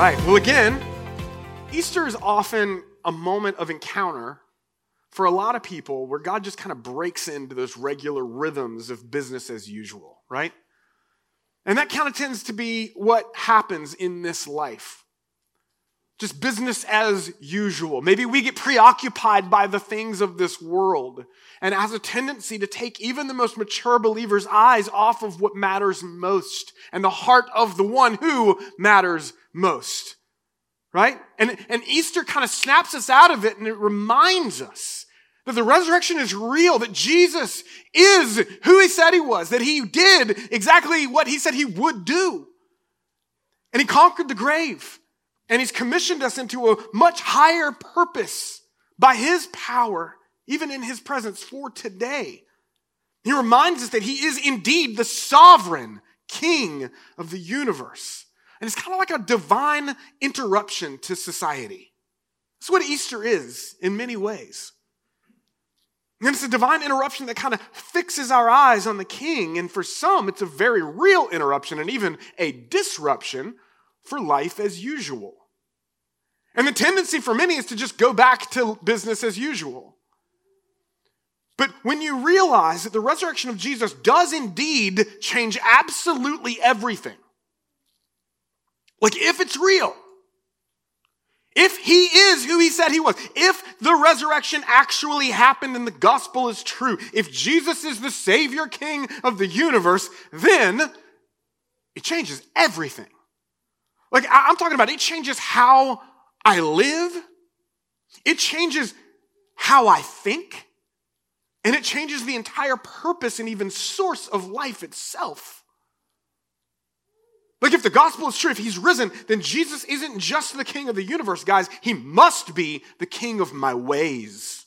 right. Well, again, Easter is often a moment of encounter for a lot of people where God just kind of breaks into those regular rhythms of business as usual, right? And that kind of tends to be what happens in this life. Just business as usual. Maybe we get preoccupied by the things of this world and has a tendency to take even the most mature believer's eyes off of what matters most and the heart of the one who matters most, right? And Easter kind of snaps us out of it, and it reminds us that the resurrection is real, that Jesus is who he said he was, that he did exactly what he said he would do. And he conquered the grave. And he's commissioned us into a much higher purpose by his power, even in his presence for today. He reminds us that he is indeed the sovereign king of the universe. And it's kind of like a divine interruption to society. That's what Easter is in many ways. And it's a divine interruption that kind of fixes our eyes on the king. And for some, it's a very real interruption and even a disruption for life as usual. And the tendency for many is to just go back to business as usual. But when you realize that the resurrection of Jesus does indeed change absolutely everything, like if it's real, if he is who he said he was, if the resurrection actually happened and the gospel is true, if Jesus is the Savior King of the universe, then it changes everything. Like I'm talking about, it changes how I live, it changes how I think, and it changes the entire purpose and even source of life itself. Like if the gospel is true, if he's risen, then Jesus isn't just the king of the universe, guys. He must be the king of my ways,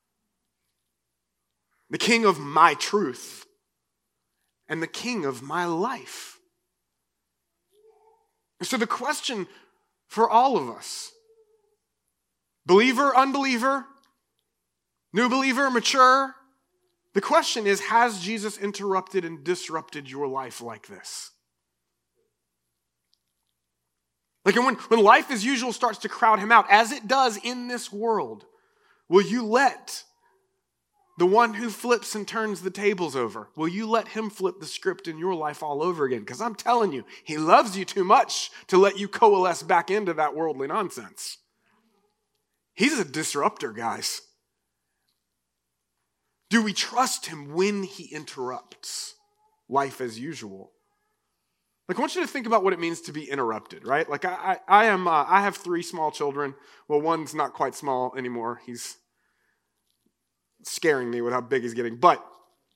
the king of my truth, and the king of my life. So the question for all of us, believer, unbeliever, new believer, mature, the question is, has Jesus interrupted and disrupted your life like this? Like when life as usual starts to crowd him out, as it does in this world, will you let the one who flips and turns the tables over, will you let him flip the script in your life all over again? Because I'm telling you, he loves you too much to let you coalesce back into that worldly nonsense. He's a disruptor, guys. Do we trust him when he interrupts life as usual? Like I want you to think about what it means to be interrupted, right? Like I have 3 small children. Well, one's not quite small anymore. He's scaring me with how big he's getting. But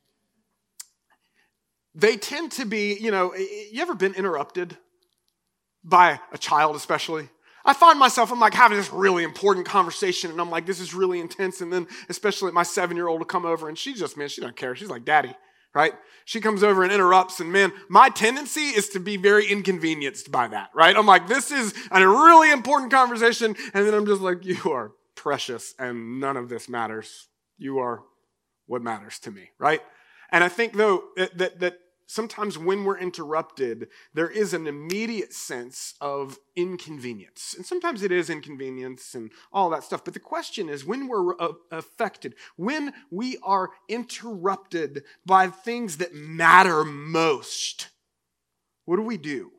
they tend to be, you ever been interrupted by a child especially? I find myself, I'm like having this really important conversation and I'm like, this is really intense. And then especially my 7-year-old will come over and she doesn't care. She's like, Daddy, right? She comes over and interrupts and man, my tendency is to be very inconvenienced by that, right? I'm like, this is a really important conversation. And then I'm just like, you are precious and none of this matters. You are what matters to me, right? And I think though that sometimes when we're interrupted, there is an immediate sense of inconvenience. And sometimes it is inconvenience and all that stuff. But the question is, when we're affected, when we are interrupted by things that matter most, what do we do?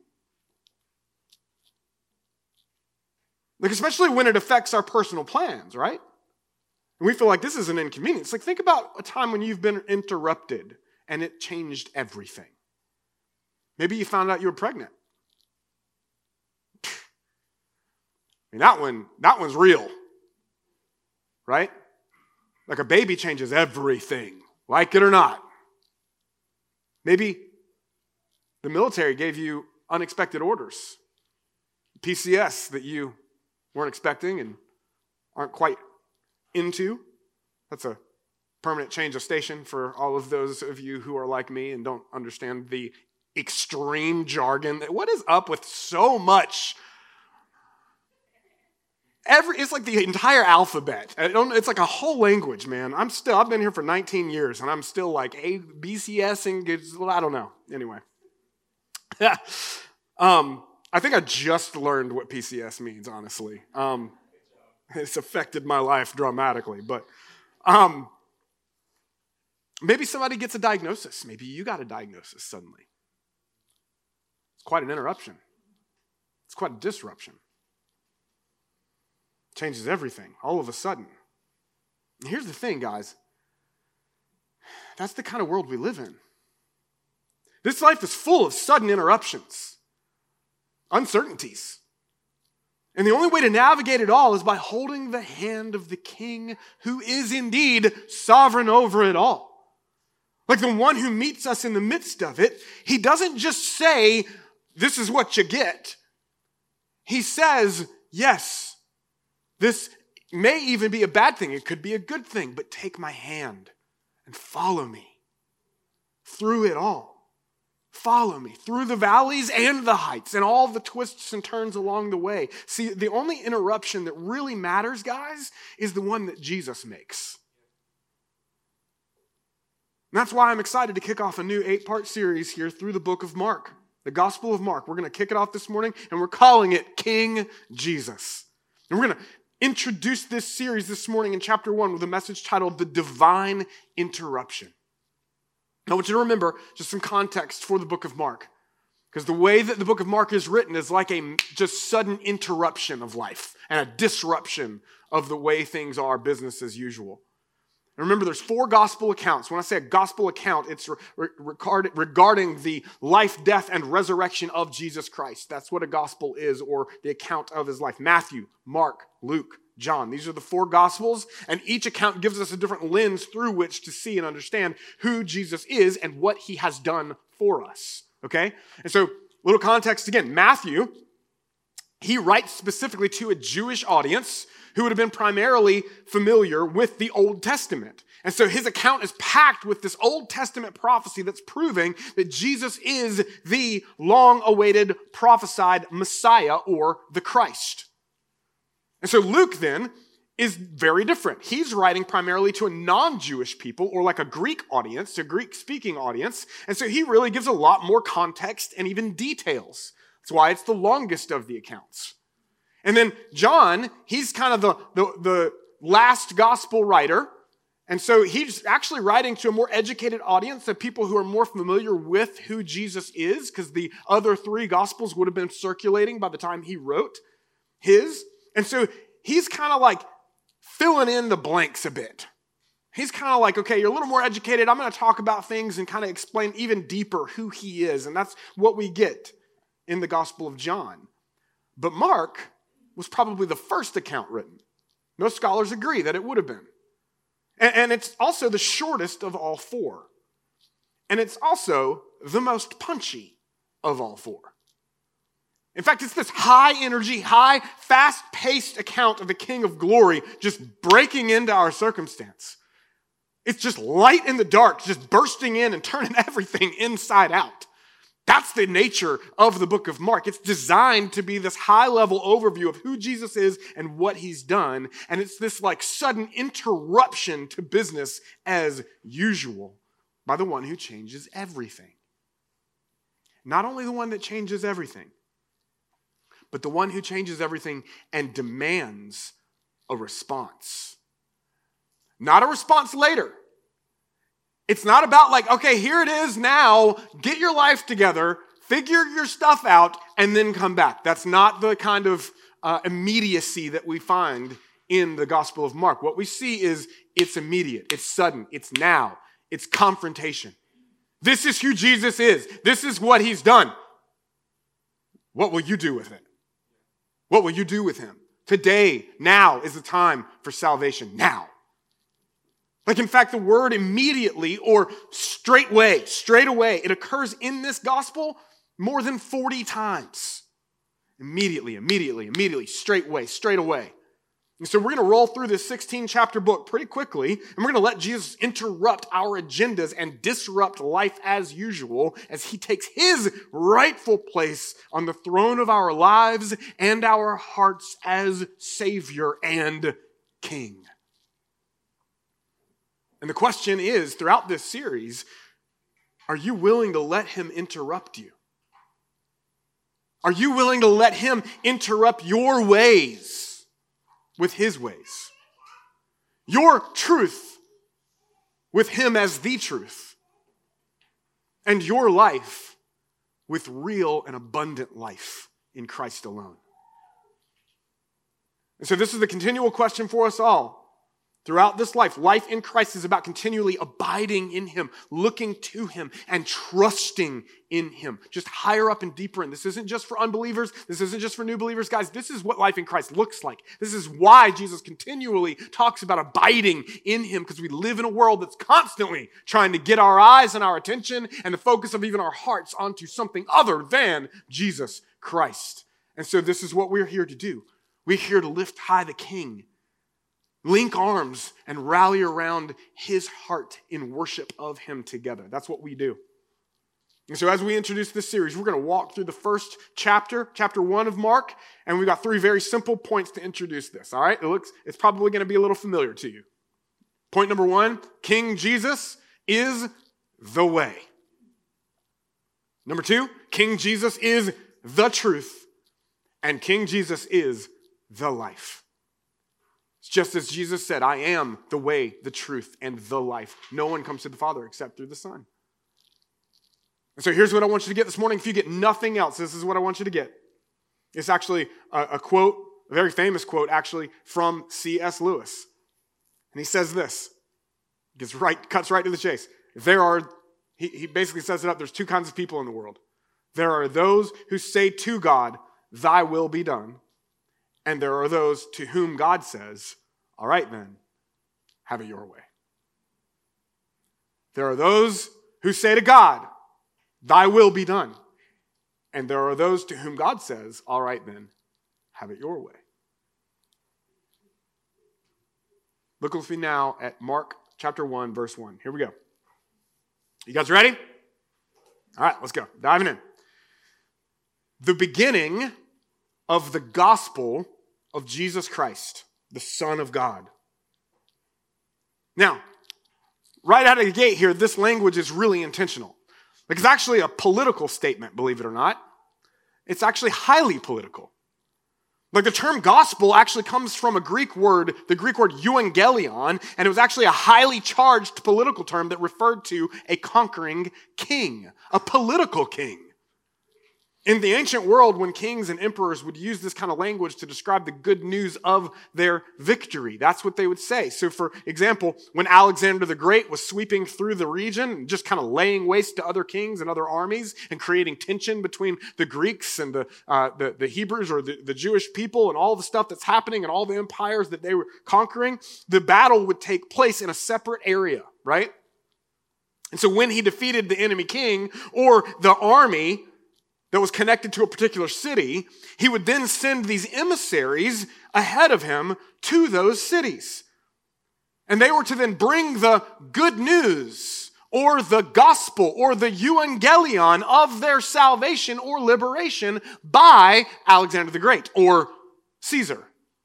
Like, especially when it affects our personal plans, right? And we feel like this is an inconvenience. Like, think about a time when you've been interrupted and it changed everything. Maybe you found out you were pregnant. I mean, that one's real, right? Like a baby changes everything, like it or not. Maybe the military gave you unexpected orders, PCS that you weren't expecting and aren't quite into. That's a permanent change of station for all of those of you who are like me and don't understand the extreme jargon. What is up with so much? It's like the entire alphabet. It's like a whole language, man. I've been here for 19 years and I'm still like BCS and I don't know. Anyway. I think I just learned what PCS means, honestly. It's affected my life dramatically, but maybe somebody gets a diagnosis. Maybe you got a diagnosis suddenly. It's quite an interruption. It's quite a disruption. Changes everything all of a sudden. And here's the thing, guys. That's the kind of world we live in. This life is full of sudden interruptions, uncertainties. And the only way to navigate it all is by holding the hand of the King who is indeed sovereign over it all. Like the one who meets us in the midst of it, he doesn't just say, this is what you get. He says, yes, this may even be a bad thing. It could be a good thing, but take my hand and follow me through it all. Follow me through the valleys and the heights and all the twists and turns along the way. See, the only interruption that really matters, guys, is the one that Jesus makes. And that's why I'm excited to kick off a new 8-part series here through the book of Mark, the Gospel of Mark. We're going to kick it off this morning, and we're calling it King Jesus. And we're going to introduce this series this morning in chapter 1 with a message titled The Divine Interruption. I want you to remember just some context for the book of Mark, because the way that the book of Mark is written is like a just sudden interruption of life and a disruption of the way things are business as usual. And remember, there's 4 gospel accounts. When I say a gospel account, it's regarding the life, death, and resurrection of Jesus Christ. That's what a gospel is, or the account of his life. Matthew, Mark, Luke, John. These are the 4 gospels, and each account gives us a different lens through which to see and understand who Jesus is and what he has done for us. Okay? And so, little context again. Matthew, he writes specifically to a Jewish audience who would have been primarily familiar with the Old Testament. And so his account is packed with this Old Testament prophecy that's proving that Jesus is the long-awaited prophesied Messiah or the Christ. And so Luke then is very different. He's writing primarily to a non-Jewish people, or like a Greek audience, a Greek-speaking audience. And so he really gives a lot more context and even details. That's why it's the longest of the accounts. And then John, he's kind of the last gospel writer. And so he's actually writing to a more educated audience of people who are more familiar with who Jesus is, because the other 3 gospels would have been circulating by the time he wrote his. And so he's kind of like filling in the blanks a bit. He's kind of like, okay, you're a little more educated. I'm going to talk about things and kind of explain even deeper who he is. And that's what we get in the Gospel of John. But Mark was probably the first account written. Most scholars agree that it would have been. And it's also the shortest of all 4. And it's also the most punchy of all 4. In fact, it's this high energy, high, fast-paced account of the King of Glory just breaking into our circumstance. It's just light in the dark, just bursting in and turning everything inside out. That's the nature of the book of Mark. It's designed to be this high-level overview of who Jesus is and what he's done. And it's this like sudden interruption to business as usual by the one who changes everything. Not only the one that changes everything, but the one who changes everything and demands a response. Not a response later. It's not about like, okay, here it is now, get your life together, figure your stuff out, and then come back. That's not the kind of immediacy that we find in the Gospel of Mark. What we see is it's immediate, it's sudden, it's now, it's confrontation. This is who Jesus is. This is what he's done. What will you do with it? What will you do with him? Today, now is the time for salvation. Now. Like, in fact, the word immediately or straight away, it occurs in this gospel more than 40 times. Immediately, straight away. And so we're going to roll through this 16-chapter book pretty quickly, and we're going to let Jesus interrupt our agendas and disrupt life as usual as he takes his rightful place on the throne of our lives and our hearts as Savior and King. And the question is, throughout this series, are you willing to let him interrupt you? Are you willing to let him interrupt your ways with his ways? Your truth with him as the truth. And your life with real and abundant life in Christ alone. And so this is the continual question for us all. Throughout this life, life in Christ is about continually abiding in him, looking to him, and trusting in him. Just higher up and deeper in. This isn't just for unbelievers. This isn't just for new believers. Guys, this is what life in Christ looks like. This is why Jesus continually talks about abiding in him, because we live in a world that's constantly trying to get our eyes and our attention and the focus of even our hearts onto something other than Jesus Christ. And so this is what we're here to do. We're here to lift high the King, link arms, and rally around his heart in worship of him together. That's what we do. And so as we introduce this series, we're going to walk through the first chapter 1 of Mark, and we've got 3 very simple points to introduce this, all right? It's probably going to be a little familiar to you. Point number 1, King Jesus is the way. Number 2, King Jesus is the truth, and King Jesus is the life. It's just as Jesus said, I am the way, the truth, and the life. No one comes to the Father except through the Son. And so here's what I want you to get this morning. If you get nothing else, this is what I want you to get. It's actually a quote, a very famous quote, actually, from C.S. Lewis. And he says this. Cuts right to the chase. He basically says it up. There's 2 kinds of people in the world. There are those who say to God, thy will be done. And there are those to whom God says, all right then, have it your way. There are those who say to God, thy will be done. And there are those to whom God says, all right then, have it your way. Look with me now at Mark chapter 1, verse 1. Here we go. You guys ready? All right, let's go. Diving in. The beginning of the gospel of Jesus Christ, the Son of God. Now, right out of the gate here, this language is really intentional. Like, it's actually a political statement, believe it or not. It's actually highly political. Like, the term gospel actually comes from the Greek word euangelion, and it was actually a highly charged political term that referred to a conquering king, a political king. In the ancient world, when kings and emperors would use this kind of language to describe the good news of their victory, that's what they would say. So, for example, when Alexander the Great was sweeping through the region and just kind of laying waste to other kings and other armies and creating tension between the Greeks and the Hebrews or the Jewish people and all the stuff that's happening and all the empires that they were conquering, the battle would take place in a separate area, right? And so when he defeated the enemy king or the army that was connected to a particular city, he would then send these emissaries ahead of him to those cities. And they were to then bring the good news or the gospel or the euangelion of their salvation or liberation by Alexander the Great or Caesar.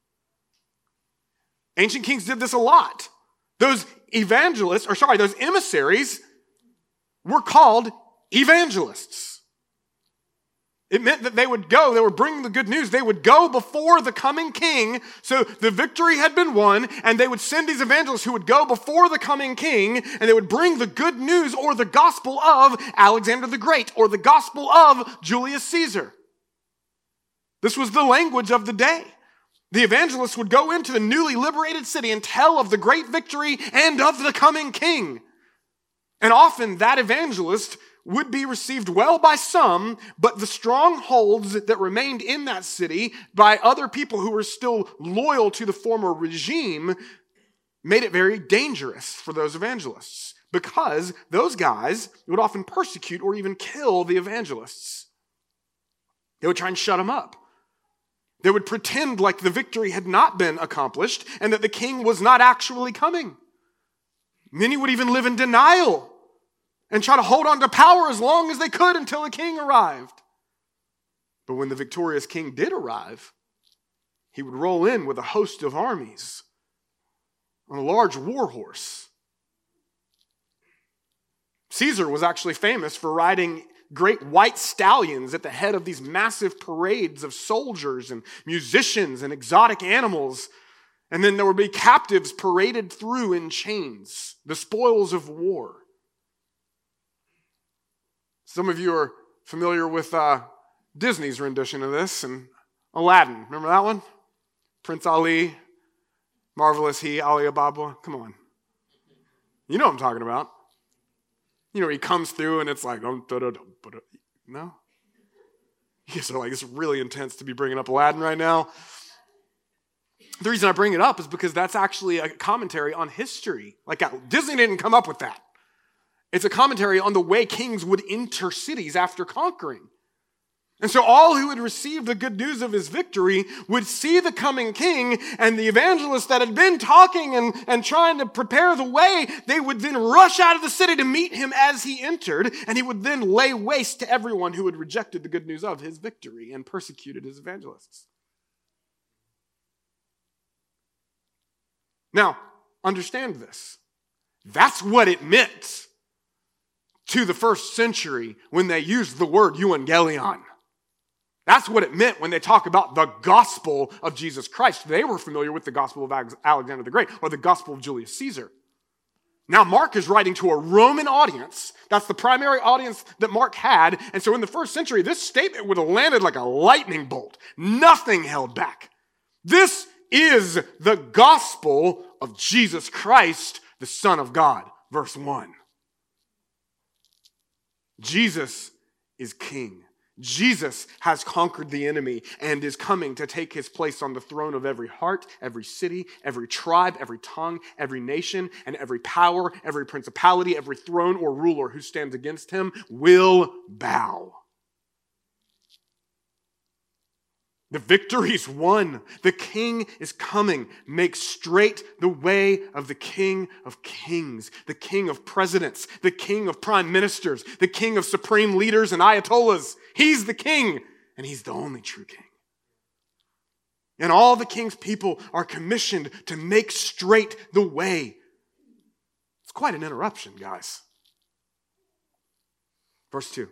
Ancient kings did this a lot. Those emissaries were called evangelists. It meant that they would bring the good news. They would go before the coming king. So the victory had been won, and they would send these evangelists who would go before the coming king, and they would bring the good news or the gospel of Alexander the Great or the gospel of Julius Caesar. This was the language of the day. The evangelists would go into the newly liberated city and tell of the great victory and of the coming king. And often that evangelist would be received well by some, but the strongholds that remained in that city by other people who were still loyal to the former regime made it very dangerous for those evangelists, because those guys would often persecute or even kill the evangelists. They would try and shut them up. They would pretend like the victory had not been accomplished and that the king was not actually coming. Many would even live in denial and try to hold on to power as long as they could until the king arrived. But when the victorious king did arrive, he would roll in with a host of armies on a large war horse. Caesar was actually famous for riding great white stallions at the head of these massive parades of soldiers and musicians and exotic animals. And then there would be captives paraded through in chains, the spoils of war. Some of you are familiar with Disney's rendition of this, and Aladdin. Remember that one? Prince Ali, Marvelous He, Ali Baba. Come on. You know what I'm talking about. You know, he comes through and it's like, no? You guys are like, it's really intense to be bringing up Aladdin right now. The reason I bring it up is because that's actually a commentary on history. Like, Disney didn't come up with that. It's a commentary on the way kings would enter cities after conquering. And so all who had received the good news of his victory would see the coming king, and the evangelists that had been talking and trying to prepare the way, they would then rush out of the city to meet him as he entered, and he would then lay waste to everyone who had rejected the good news of his victory and persecuted his evangelists. Now, understand this. That's what it meant to the first century when they used the word euangelion. That's what it meant when they talk about the gospel of Jesus Christ. They were familiar with the gospel of Alexander the Great or the gospel of Julius Caesar. Now Mark is writing to a Roman audience. That's the primary audience that Mark had. And so in the first century, this statement would have landed like a lightning bolt. Nothing held back. This is the gospel of Jesus Christ, the Son of God. Verse 1. Jesus is king. Jesus has conquered the enemy and is coming to take his place on the throne of every heart, every city, every tribe, every tongue, every nation, and every power, every principality, every throne or ruler who stands against him will bow. The victory's won. The king is coming. Make straight the way of the King of Kings, the king of presidents, the king of prime ministers, the king of supreme leaders and ayatollahs. He's the king, and he's the only true king. And all the king's people are commissioned to make straight the way. It's quite an interruption, guys. Verse 2.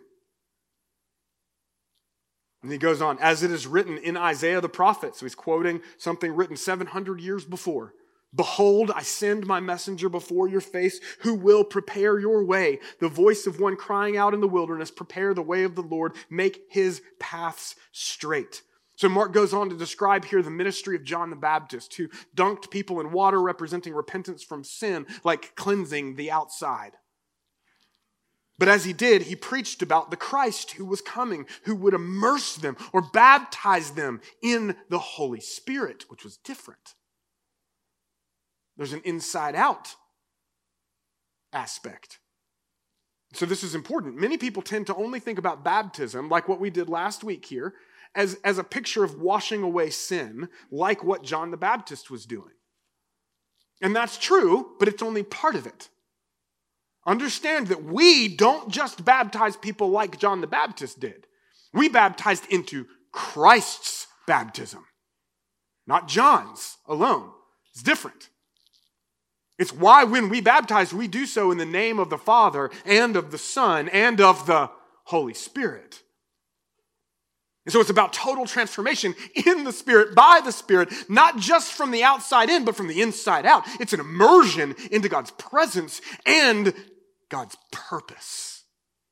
And he goes on, as it is written in Isaiah the prophet. So he's quoting something written 700 years before. Behold, I send my messenger before your face who will prepare your way. The voice of one crying out in the wilderness, prepare the way of the Lord, make his paths straight. So Mark goes on to describe here the ministry of John the Baptist, who dunked people in water representing repentance from sin, like cleansing the outside. But as he did, he preached about the Christ who was coming, who would immerse them or baptize them in the Holy Spirit, which was different. There's an inside-out aspect. So this is important. Many people tend to only think about baptism, like what we did last week here, as a picture of washing away sin, like what John the Baptist was doing. And that's true, but it's only part of it. Understand that we don't just baptize people like John the Baptist did. We baptized into Christ's baptism, not John's alone. It's different. It's why when we baptize, we do so in the name of the Father and of the Son and of the Holy Spirit. And so it's about total transformation in the Spirit, by the Spirit, not just from the outside in, but from the inside out. It's an immersion into God's presence and God's purpose.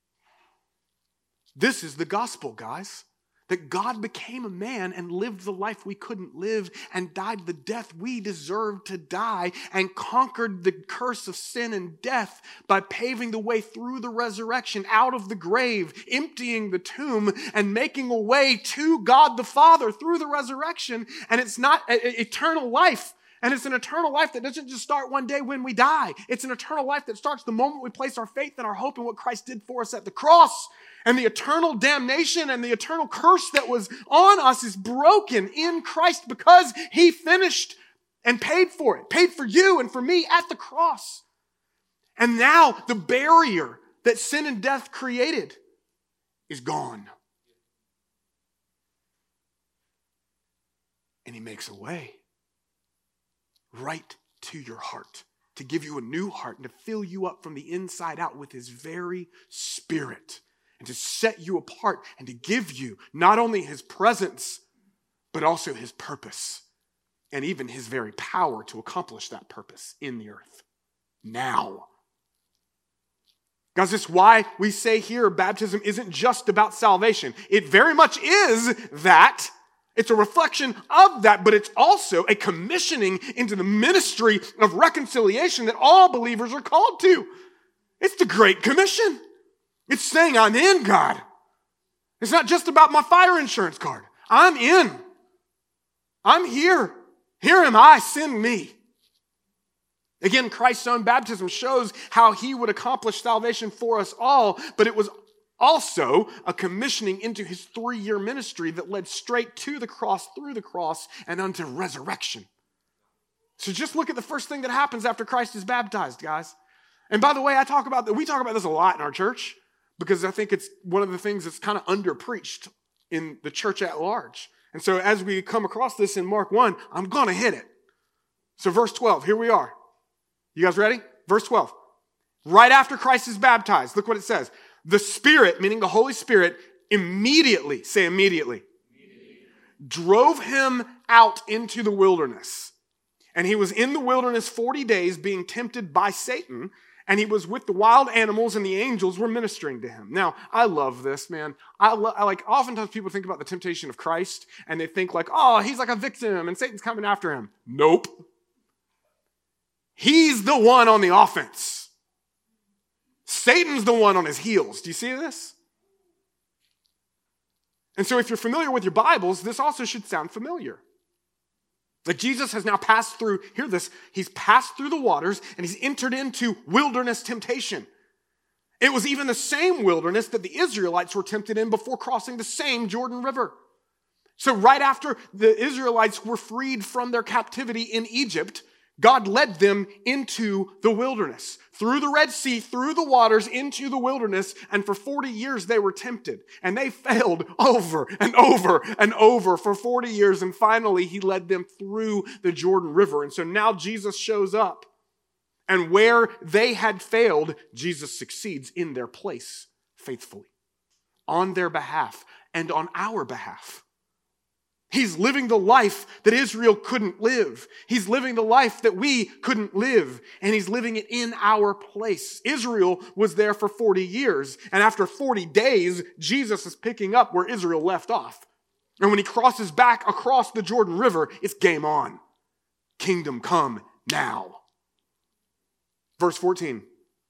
This is the gospel, guys. That God became a man and lived the life we couldn't live and died the death we deserved to die and conquered the curse of sin and death by paving the way through the resurrection, out of the grave, emptying the tomb and making a way to God the Father through the resurrection. And it's not eternal life. And it's an eternal life that doesn't just start one day when we die. It's an eternal life that starts the moment we place our faith and our hope in what Christ did for us at the cross. And the eternal damnation and the eternal curse that was on us is broken in Christ because he finished and paid for it. Paid for you and for me at the cross. And now the barrier that sin and death created is gone. And he makes a way right to your heart, to give you a new heart and to fill you up from the inside out with his very Spirit. and to set you apart and to give you not only his presence, but also his purpose and even his very power to accomplish that purpose in the earth. Now. Guys, this is why we say here baptism isn't just about salvation. It very much is that. It's a reflection of that, but it's also a commissioning into the ministry of reconciliation that all believers are called to. It's the Great Commission. It's saying, I'm in, God. It's not just about my fire insurance card. I'm in. I'm here. Here am I, send me. Again, Christ's own baptism shows how he would accomplish salvation for us all, but it was also a commissioning into his 3-year ministry that led straight to the cross, through the cross, and unto resurrection. So just look at the first thing that happens after Christ is baptized, guys. And by the way, we talk about this a lot in our church because I think it's one of the things that's kind of under-preached in the church at large. And so as we come across this in Mark 1, I'm going to hit it. So verse 12, here we are. You guys ready? Verse 12. Right after Christ is baptized, look what it says. The Spirit, meaning the Holy Spirit, immediately, say immediately, drove him out into the wilderness. And he was in the wilderness 40 days being tempted by Satan, and he was with the wild animals and the angels were ministering to him. Now, I love this, man. Oftentimes people think about the temptation of Christ and they think like, oh, he's like a victim and Satan's coming after him. Nope. He's the one on the offense. Satan's the one on his heels. Do you see this? And so if you're familiar with your Bibles, this also should sound familiar. Like Jesus has now passed through, hear this, he's passed through the waters and he's entered into wilderness temptation. It was even the same wilderness that the Israelites were tempted in before crossing the same Jordan River. So right after the Israelites were freed from their captivity in Egypt, God led them into the wilderness, through the Red Sea, through the waters, into the wilderness, and for 40 years they were tempted. And they failed over and over and over for 40 years, and finally he led them through the Jordan River. And so now Jesus shows up, and where they had failed, Jesus succeeds in their place faithfully, on their behalf and on our behalf. He's living the life that Israel couldn't live. He's living the life that we couldn't live. And he's living it in our place. Israel was there for 40 years. And after 40 days, Jesus is picking up where Israel left off. And when he crosses back across the Jordan River, it's game on. Kingdom come now. Verse 14.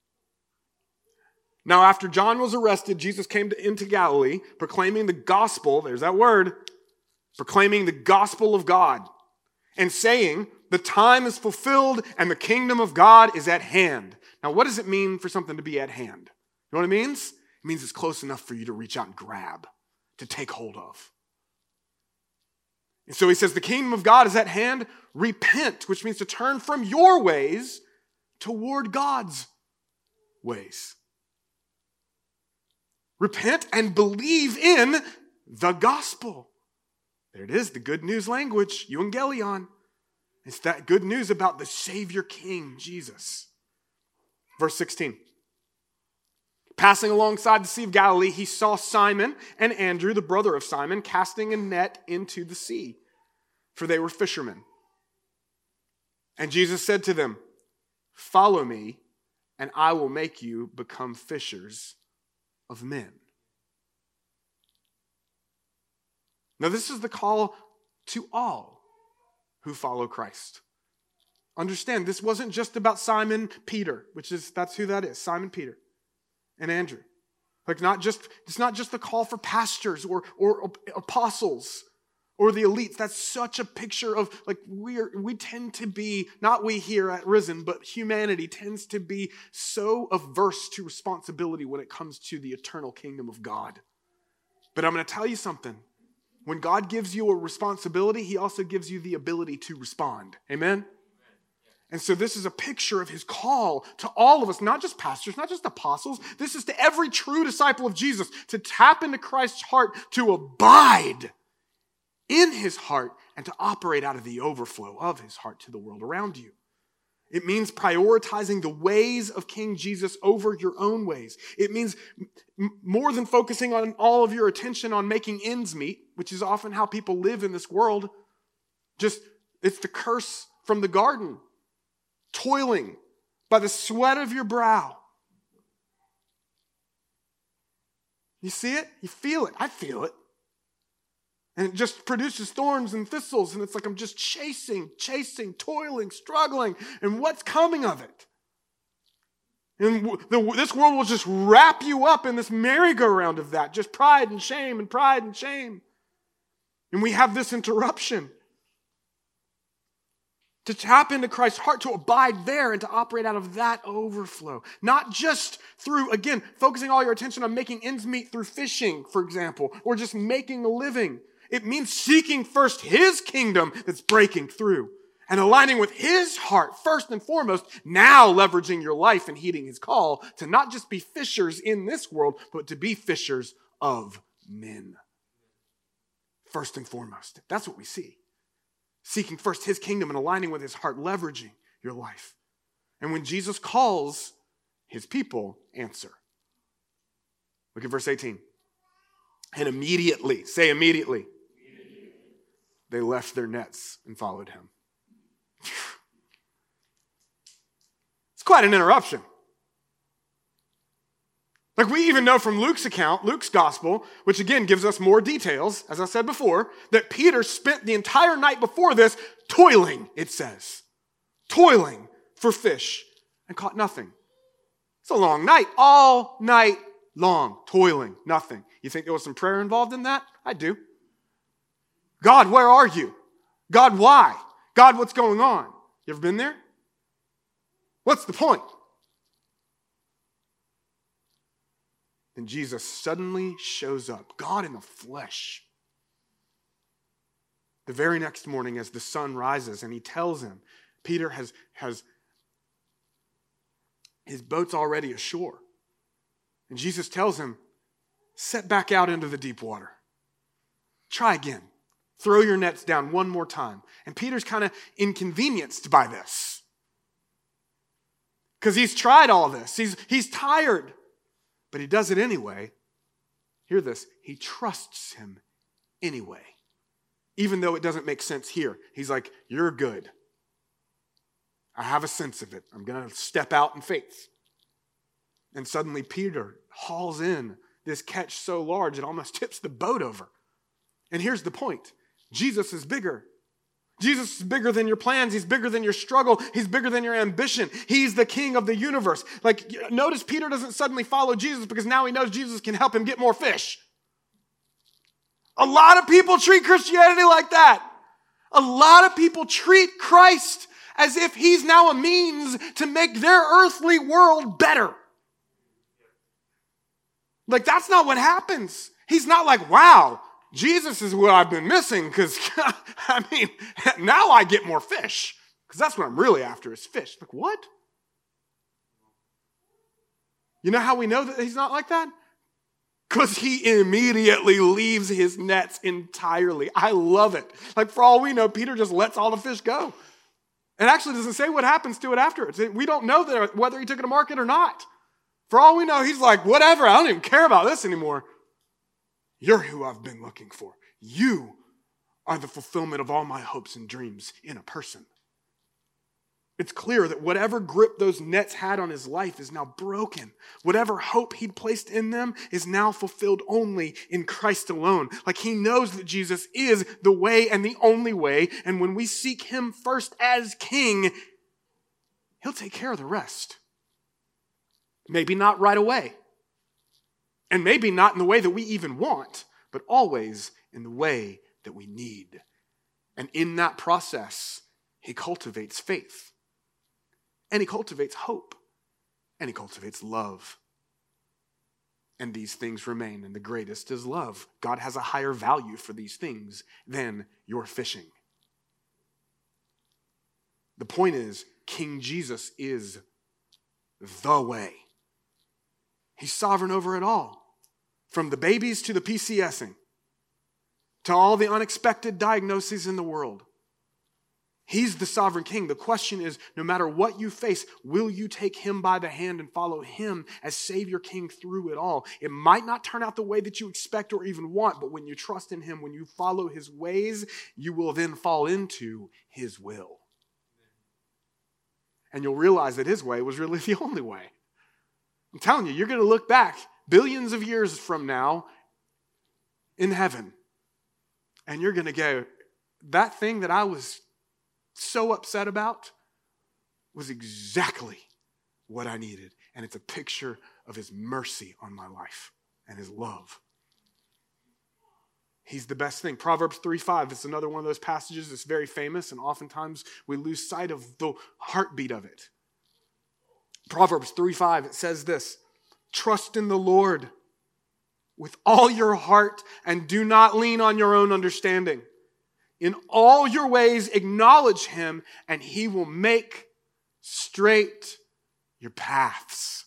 Now after John was arrested, Jesus came into Galilee, proclaiming the gospel, there's that word, proclaiming the gospel of God and saying, the time is fulfilled and the kingdom of God is at hand. Now, what does it mean for something to be at hand? You know what it means? It means it's close enough for you to reach out and grab, to take hold of. And so he says, the kingdom of God is at hand. Repent, which means to turn from your ways toward God's ways. Repent and believe in the gospel. There it is, the good news language, euangelion. It's that good news about the Savior King, Jesus. Verse 16. Passing alongside the Sea of Galilee, he saw Simon and Andrew, the brother of Simon, casting a net into the sea, for they were fishermen. And Jesus said to them, follow me, and I will make you become fishers of men. Now, this is the call to all who follow Christ. Understand, this wasn't just about Simon Peter, that's who that is, Simon Peter and Andrew. It's not just the call for pastors or apostles or the elites. That's such a picture of we tend to be, not we here at Risen, but humanity tends to be so averse to responsibility when it comes to the eternal kingdom of God. But I'm going to tell you something. When God gives you a responsibility, he also gives you the ability to respond. Amen? And so this is a picture of his call to all of us, not just pastors, not just apostles. This is to every true disciple of Jesus, to tap into Christ's heart, to abide in his heart, and to operate out of the overflow of his heart to the world around you. It means prioritizing the ways of King Jesus over your own ways. It means more than focusing on all of your attention on making ends meet, which is often how people live in this world. It's the curse from the garden. Toiling by the sweat of your brow. You see it? You feel it. I feel it. And it just produces thorns and thistles, and it's like I'm just chasing, toiling, struggling, and what's coming of it? And this world will just wrap you up in this merry-go-round of that, just pride and shame and pride and shame. And we have this interruption. To tap into Christ's heart, to abide there and to operate out of that overflow. Not just through, again, focusing all your attention on making ends meet through fishing, for example, or just making a living. It means seeking first His kingdom that's breaking through and aligning with His heart first and foremost, now leveraging your life and heeding His call to not just be fishers in this world, but to be fishers of men. First and foremost. That's what we see. Seeking first His kingdom and aligning with His heart, leveraging your life. And when Jesus calls, His people answer. Look at verse 18. And immediately, say immediately, they left their nets and followed Him. It's quite an interruption. Like we even know from Luke's account, Luke's gospel, which again gives us more details, as I said before, that Peter spent the entire night before this toiling, it says. Toiling for fish and caught nothing. It's a long night, all night long, toiling, nothing. You think there was some prayer involved in that? I do. God, where are you? God, why? God, what's going on? You ever been there? What's the point? Then Jesus suddenly shows up, God in the flesh. The very next morning as the sun rises and He tells him, Peter has his boat's already ashore. And Jesus tells him, set back out into the deep water. Try again. Throw your nets down one more time. And Peter's kind of inconvenienced by this. Because he's tried all this. He's tired. But he does it anyway. Hear this. He trusts Him anyway. Even though it doesn't make sense here. He's like, you're good. I have a sense of it. I'm going to step out in faith. And suddenly Peter hauls in this catch so large it almost tips the boat over. And here's the point. Jesus is bigger. Jesus is bigger than your plans. He's bigger than your struggle. He's bigger than your ambition. He's the King of the universe. Like, notice Peter doesn't suddenly follow Jesus because now he knows Jesus can help him get more fish. A lot of people treat Christianity like that. A lot of people treat Christ as if He's now a means to make their earthly world better. Like, that's not what happens. He's not like, wow, Jesus is what I've been missing because, I mean, now I get more fish. Because that's what I'm really after is fish. Like, what? You know how we know that He's not like that? Because He immediately leaves His nets entirely. I love it. Like, for all we know, Peter just lets all the fish go. It actually doesn't say what happens to it afterwards. We don't know whether He took it to market or not. For all we know, He's like, whatever, I don't even care about this anymore. You're who I've been looking for. You are the fulfillment of all my hopes and dreams in a person. It's clear that whatever grip those nets had on his life is now broken. Whatever hope he'd placed in them is now fulfilled only in Christ alone. Like he knows that Jesus is the way and the only way. And when we seek Him first as King, He'll take care of the rest. Maybe not right away. And maybe not in the way that we even want, but always in the way that we need. And in that process, He cultivates faith. And He cultivates hope. And He cultivates love. And these things remain. And the greatest is love. God has a higher value for these things than your fishing. The point is, King Jesus is the way. He's sovereign over it all. From the babies to the PCSing, to all the unexpected diagnoses in the world, He's the sovereign king. The question is, no matter what you face, will you take him by the hand and follow him as Savior King through it all? It might not turn out the way that you expect or even want, but when you trust in him, when you follow his ways, you will then fall into his will. And you'll realize that his way was really the only way. I'm telling you, you're going to look back billions of years from now in heaven, and you're going to go, that thing that I was so upset about was exactly what I needed. And it's a picture of his mercy on my life and his love. He's the best thing. Proverbs 3:5 is another one of those passages that's very famous, and oftentimes we lose sight of the heartbeat of it. Proverbs 3:5, it says this, trust in the Lord with all your heart and do not lean on your own understanding. In all your ways, acknowledge him, and he will make straight your paths.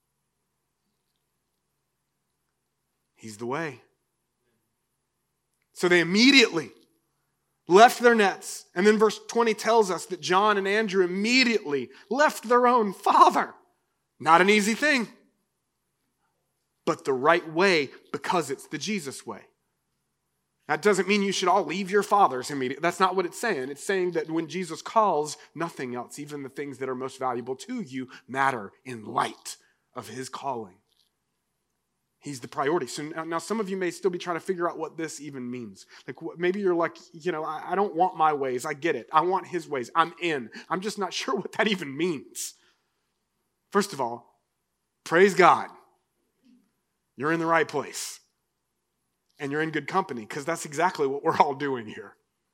He's the way. So they immediately left their nets. And then verse 20 tells us that John and Andrew immediately left their own father. Not an easy thing, but the right way because it's the Jesus way. That doesn't mean you should all leave your fathers immediately. That's not what it's saying. It's saying that when Jesus calls, nothing else, even the things that are most valuable to you, matter in light of his calling. He's the priority. So now some of you may still be trying to figure out what this even means. Like maybe you're like, I don't want my ways. I get it. I want his ways. I'm in. I'm just not sure what that even means. First of all, praise God. You're in the right place. And you're in good company, because that's exactly what we're all doing here.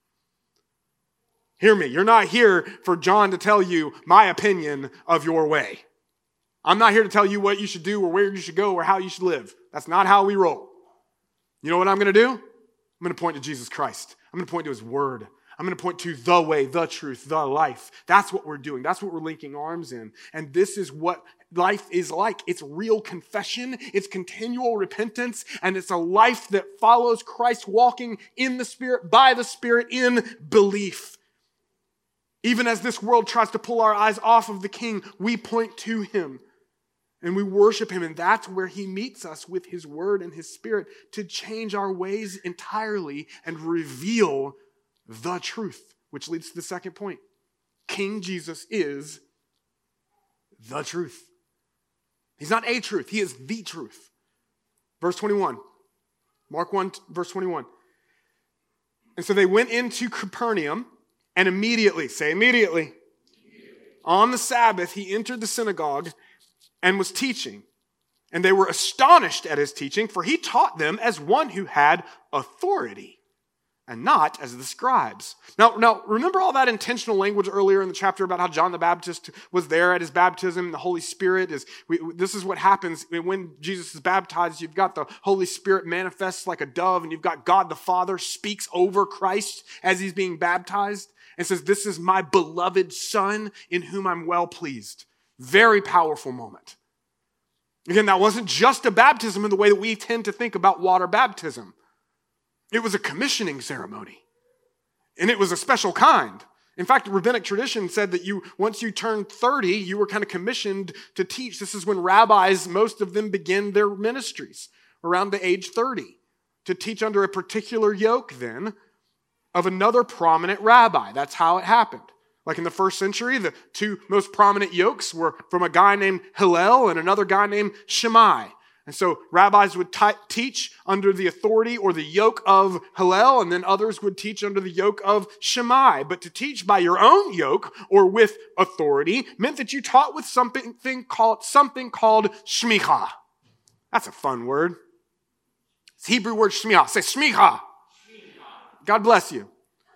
Hear me. You're not here for John to tell you my opinion of your way. I'm not here to tell you what you should do or where you should go or how you should live. That's not how we roll. You know what I'm going to do? I'm going to point to Jesus Christ. I'm going to point to his word. I'm going to point to the way, the truth, the life. That's what we're doing. That's what we're linking arms in. And this is what life is like. It's real confession. It's continual repentance. And it's a life that follows Christ, walking in the Spirit, by the Spirit, in belief. Even as this world tries to pull our eyes off of the King, we point to him. And we worship him. And that's where he meets us with his word and his Spirit to change our ways entirely and reveal the truth, which leads to the second point. King Jesus is the truth. He's not a truth. He is the truth. Verse 21. Mark 1, verse 21. And so they went into Capernaum, and immediately, say immediately, on the Sabbath, he entered the synagogue and was teaching. And they were astonished at his teaching, for he taught them as one who had authority, and not as the scribes. Now, remember all that intentional language earlier in the chapter about how John the Baptist was there at his baptism. The Holy Spirit this is what happens when Jesus is baptized. You've got the Holy Spirit manifests like a dove, and you've got God the Father speaks over Christ as he's being baptized and says, "This is my beloved Son in whom I'm well pleased." Very powerful moment. Again, that wasn't just a baptism in the way that we tend to think about water baptism. It was a commissioning ceremony, and it was a special kind. In fact, rabbinic tradition said that once you turned 30, you were kind of commissioned to teach. This is when rabbis, most of them begin their ministries around the age 30, to teach under a particular yoke then of another prominent rabbi. That's how it happened. Like in the first century, the two most prominent yokes were from a guy named Hillel and another guy named Shammai. And so rabbis would teach under the authority or the yoke of Hillel, and then others would teach under the yoke of Shammai. But to teach by your own yoke or with authority meant that you taught with something called shmicha. That's a fun word. It's the Hebrew word shmicha. Say shmicha. God bless you.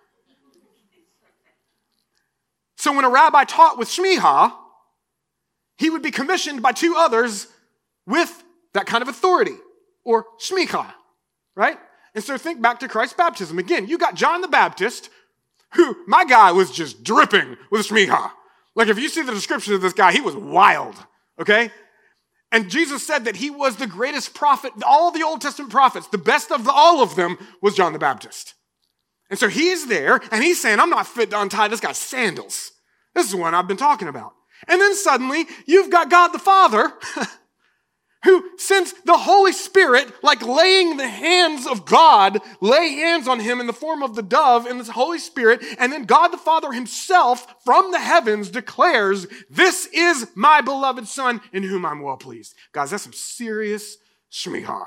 So when a rabbi taught with shmicha, he would be commissioned by two others with that kind of authority, or shmicha, right? And so think back to Christ's baptism. Again, you got John the Baptist, who, my guy was just dripping with shmicha. Like if you see the description of this guy, he was wild, okay? And Jesus said that he was the greatest prophet, all the Old Testament prophets, the best of all of them was John the Baptist. And so he's there, and he's saying, I'm not fit to untie this guy's sandals. This is the one I've been talking about. And then suddenly, you've got God the Father, who sends the Holy Spirit, like laying the hands of God, lay hands on him in the form of the dove in the Holy Spirit, and then God the Father himself from the heavens declares, this is my beloved Son in whom I'm well pleased. Guys, that's some serious shmiha.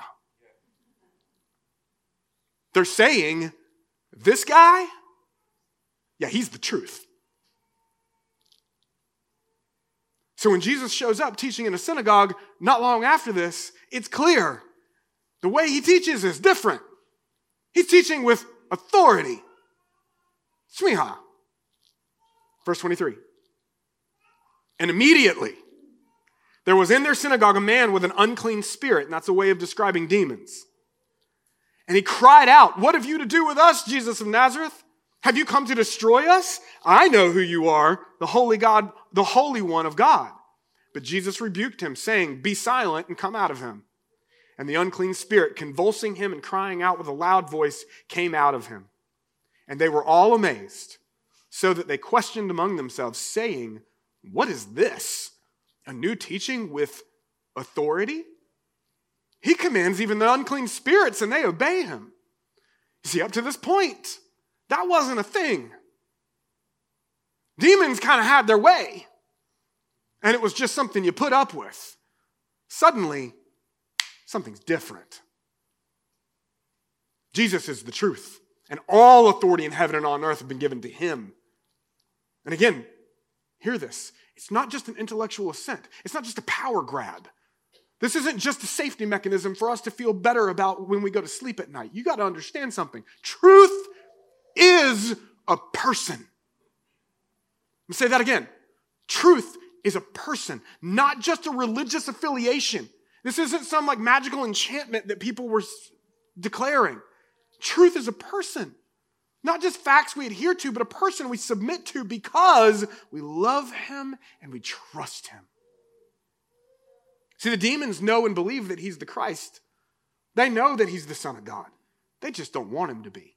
They're saying, this guy, yeah, he's the truth. So when Jesus shows up teaching in a synagogue not long after this, it's clear the way he teaches is different. He's teaching with authority. Shmiha. Verse 23. And immediately there was in their synagogue a man with an unclean spirit, and that's a way of describing demons. And he cried out, what have you to do with us, Jesus of Nazareth? Have you come to destroy us? I know who you are, the holy God, the Holy One of God. But Jesus rebuked him, saying, be silent and come out of him. And the unclean spirit, convulsing him and crying out with a loud voice, came out of him. And they were all amazed, so that they questioned among themselves, saying, what is this? A new teaching with authority? He commands even the unclean spirits, and they obey him. You see, up to this point, that wasn't a thing. Demons kind of had their way, and it was just something you put up with. Suddenly, something's different. Jesus is the truth, and all authority in heaven and on earth have been given to him. And again, hear this. It's not just an intellectual assent. It's not just a power grab. This isn't just a safety mechanism for us to feel better about when we go to sleep at night. You got to understand something. Truth is a person. Let me say that again. Truth is a person, not just a religious affiliation. This isn't some like magical enchantment that people were declaring. Truth is a person. Not just facts we adhere to, but a person we submit to because we love him and we trust him. See, the demons know and believe that he's the Christ. They know that he's the Son of God. They just don't want him to be.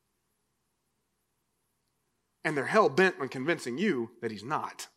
And they're hell-bent on convincing you that he's not.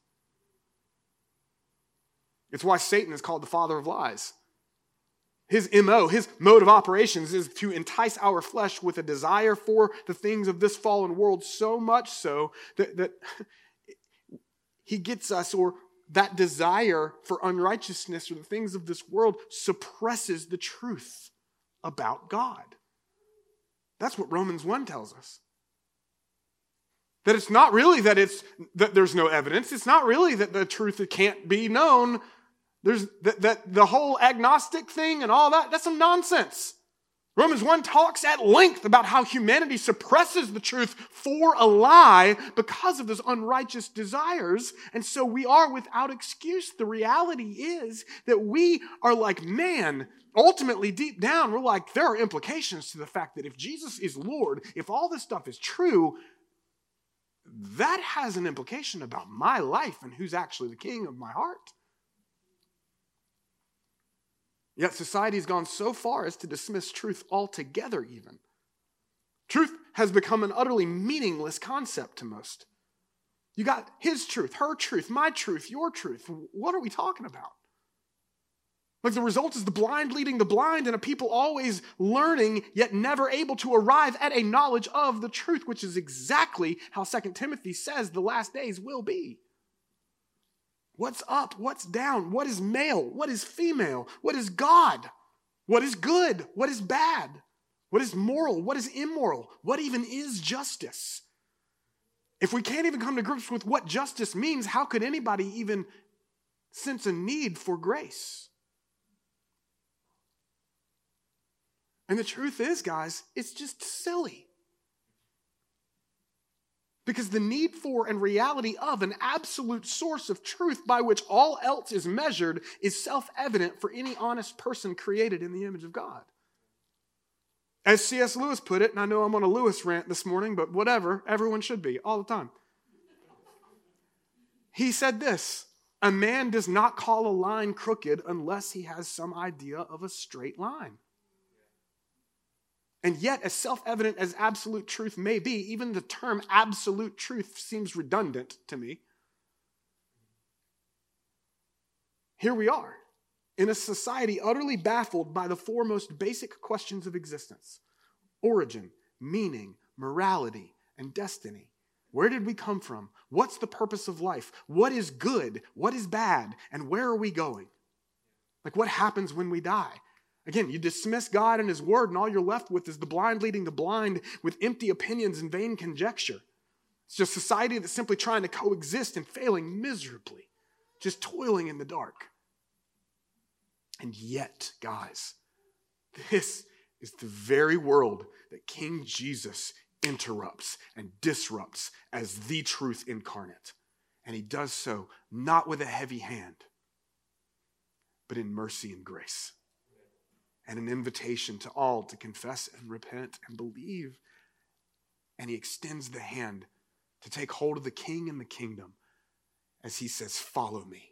It's why Satan is called the father of lies. His MO, his mode of operations is to entice our flesh with a desire for the things of this fallen world, so much so that he gets us, or that desire for unrighteousness or the things of this world suppresses the truth about God. That's what Romans 1 tells us. That it's not really that there's no evidence. It's not really that the truth can't be known. There's that the whole agnostic thing and all that, that's some nonsense. Romans 1 talks at length about how humanity suppresses the truth for a lie because of those unrighteous desires. And so we are without excuse. The reality is that we are like, man, ultimately deep down, we're like, there are implications to the fact that if Jesus is Lord, if all this stuff is true, that has an implication about my life and who's actually the king of my heart. Yet society has gone so far as to dismiss truth altogether even. Truth has become an utterly meaningless concept to most. You got his truth, her truth, my truth, your truth. What are we talking about? Like the result is the blind leading the blind and a people always learning yet never able to arrive at a knowledge of the truth, which is exactly how 2 Timothy says the last days will be. What's up? What's down? What is male? What is female? What is God? What is good? What is bad? What is moral? What is immoral? What even is justice? If we can't even come to grips with what justice means, how could anybody even sense a need for grace? And the truth is, guys, it's just silly. Because the need for and reality of an absolute source of truth by which all else is measured is self-evident for any honest person created in the image of God. As C.S. Lewis put it, and I know I'm on a Lewis rant this morning, but whatever, everyone should be, all the time. He said this, a man does not call a line crooked unless he has some idea of a straight line. And yet, as self-evident as absolute truth may be, even the term absolute truth seems redundant to me. Here we are, in a society utterly baffled by the four most basic questions of existence: origin, meaning, morality, and destiny. Where did we come from? What's the purpose of life? What is good? What is bad? And where are we going? Like, what happens when we die? Again, you dismiss God and his word, and all you're left with is the blind leading the blind with empty opinions and vain conjecture. It's just society that's simply trying to coexist and failing miserably, just toiling in the dark. And yet, guys, this is the very world that King Jesus interrupts and disrupts as the truth incarnate. And he does so not with a heavy hand, but in mercy and grace. And an invitation to all to confess and repent and believe. And he extends the hand to take hold of the king and the kingdom as he says, "Follow me."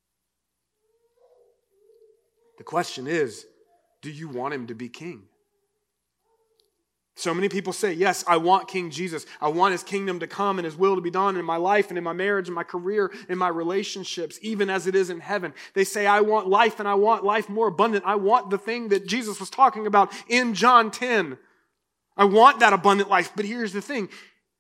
The question is, do you want him to be king? So many people say, yes, I want King Jesus. I want his kingdom to come and his will to be done in my life and in my marriage and my career and my relationships, even as it is in heaven. They say, I want life and I want life more abundant. I want the thing that Jesus was talking about in John 10. I want that abundant life. But here's the thing.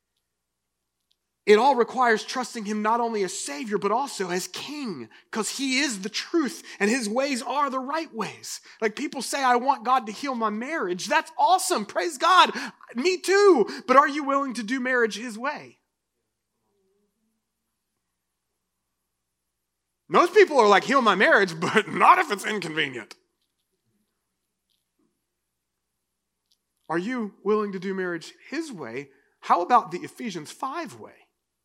It all requires trusting him not only as Savior, but also as King, because he is the truth and his ways are the right ways. Like, people say, I want God to heal my marriage. That's awesome. Praise God. Me too. But are you willing to do marriage his way? Most people are like, heal my marriage, but not if it's inconvenient. Are you willing to do marriage his way? How about the Ephesians 5 way?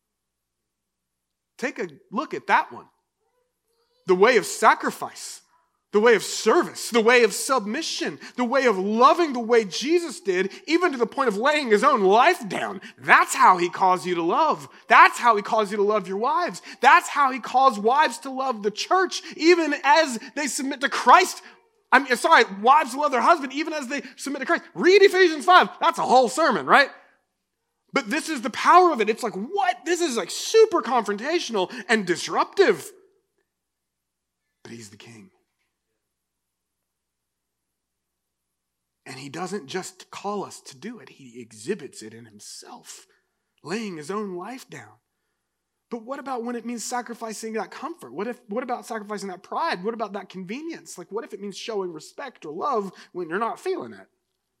Take a look at that one. The way of sacrifice, the way of service, the way of submission, the way of loving the way Jesus did, even to the point of laying his own life down. That's how he calls you to love. That's how he calls you to love your wives. That's how he calls wives to love the church, even as they submit to Christ. Wives love their husband even as they submit to Christ. Read Ephesians 5. That's a whole sermon, right? But this is the power of it. It's like, what? This is like super confrontational and disruptive. But he's the king. And he doesn't just call us to do it. He exhibits it in himself, laying his own life down. But what about when it means sacrificing that comfort? What about sacrificing that pride? What about that convenience? Like, what if it means showing respect or love when you're not feeling it?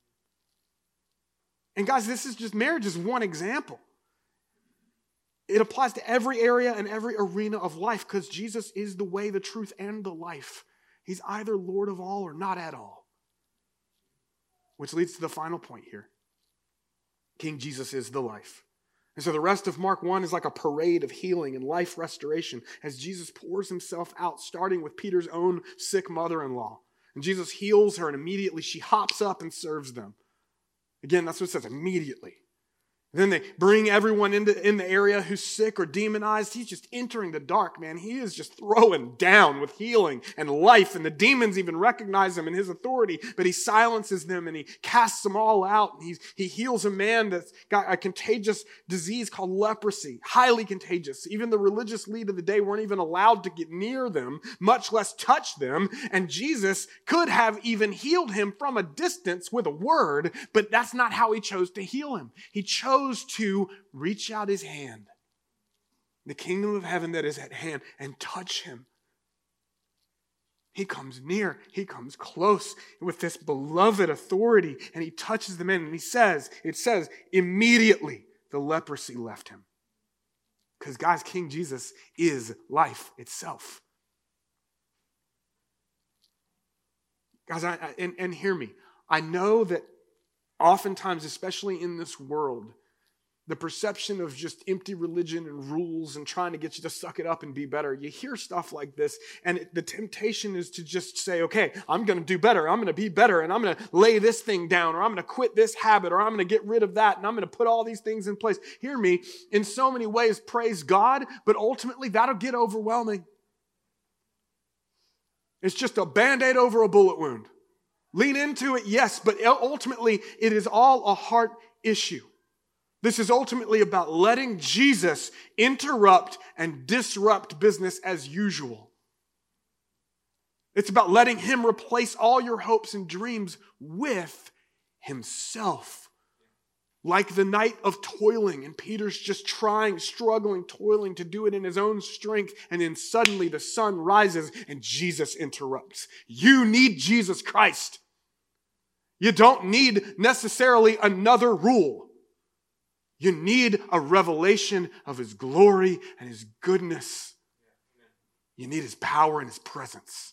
And guys, marriage is one example. It applies to every area and every arena of life because Jesus is the way, the truth, and the life. He's either Lord of all or not at all. Which leads to the final point here. King Jesus is the life. And so the rest of Mark 1 is like a parade of healing and life restoration as Jesus pours himself out, starting with Peter's own sick mother-in-law. And Jesus heals her, and immediately she hops up and serves them. Again, that's what it says, immediately. Then they bring everyone in the area who's sick or demonized. He's just entering the dark, man. He is just throwing down with healing and life, and the demons even recognize him in his authority, but he silences them and he casts them all out. And he heals a man that's got a contagious disease called leprosy, highly contagious. Even the religious lead of the day weren't even allowed to get near them, much less touch them. And Jesus could have even healed him from a distance with a word, but that's not how he chose to heal him. He chose to reach out his hand, the kingdom of heaven that is at hand, and touch him. He comes near, he comes close with this beloved authority, and he touches the man, and it says, immediately the leprosy left him. Because guys, King Jesus is life itself. Guys, and hear me. I know that oftentimes, especially in this world, the perception of just empty religion and rules and trying to get you to suck it up and be better. You hear stuff like this, and the temptation is to just say, okay, I'm going to do better. I'm going to be better, and I'm going to lay this thing down, or I'm going to quit this habit, or I'm going to get rid of that, and I'm going to put all these things in place. Hear me, in so many ways, praise God, but ultimately that'll get overwhelming. It's just a Band-Aid over a bullet wound. Lean into it, yes, but ultimately it is all a heart issue. This is ultimately about letting Jesus interrupt and disrupt business as usual. It's about letting him replace all your hopes and dreams with himself. Like the night of toiling, and Peter's just trying, struggling, toiling to do it in his own strength, and then suddenly the sun rises and Jesus interrupts. You need Jesus Christ. You don't need necessarily another rule. You need a revelation of his glory and his goodness. You need his power and his presence.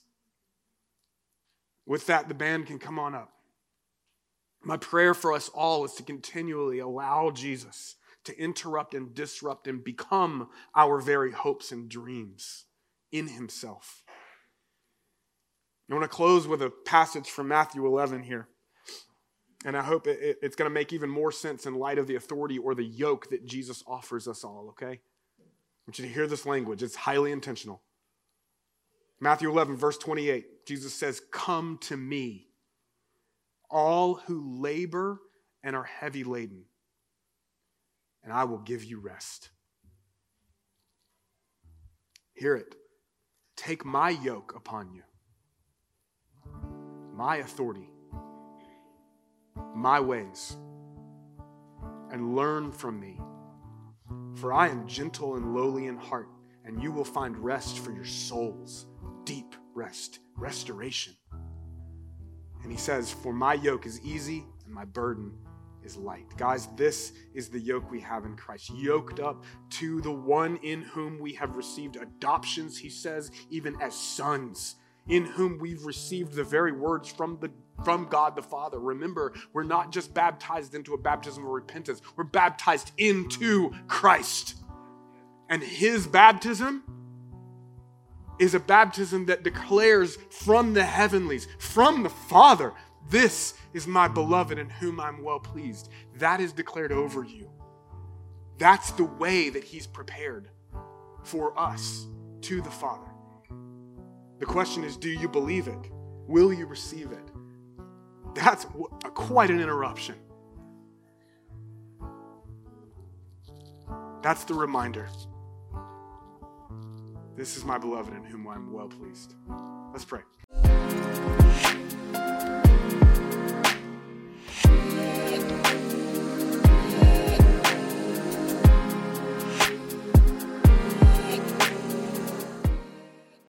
With that, the band can come on up. My prayer for us all is to continually allow Jesus to interrupt and disrupt and become our very hopes and dreams in himself. I want to close with a passage from Matthew 11 here. And I hope it's going to make even more sense in light of the authority or the yoke that Jesus offers us all, okay? I want you to hear this language. It's highly intentional. Matthew 11, verse 28, Jesus says, "Come to me, all who labor and are heavy laden, and I will give you rest." Hear it. Take my yoke upon you, my authority, my ways, and learn from me. For I am gentle and lowly in heart, and you will find rest for your souls, deep rest, restoration. And he says, for my yoke is easy and my burden is light. Guys, this is the yoke we have in Christ, yoked up to the one in whom we have received adoptions, he says, even as sons, in whom we've received the very words from God the Father. Remember, we're not just baptized into a baptism of repentance. We're baptized into Christ. And his baptism is a baptism that declares from the heavenlies, from the Father, this is my beloved in whom I'm well pleased. That is declared over you. That's the way that he's prepared for us to the Father. The question is, do you believe it? Will you receive it? That's quite an interruption. That's the reminder. This is my beloved in whom I'm well pleased. Let's pray.